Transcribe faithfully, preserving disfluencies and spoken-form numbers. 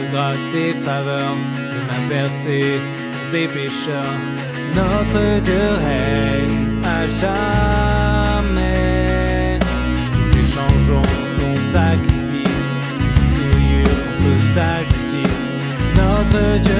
grâce et faveur, de ma percée pour des pécheurs. Notre Dieu règne à jamais. Nous échangeons son sacrifice, nos souillures contre sa justice. Notre Dieu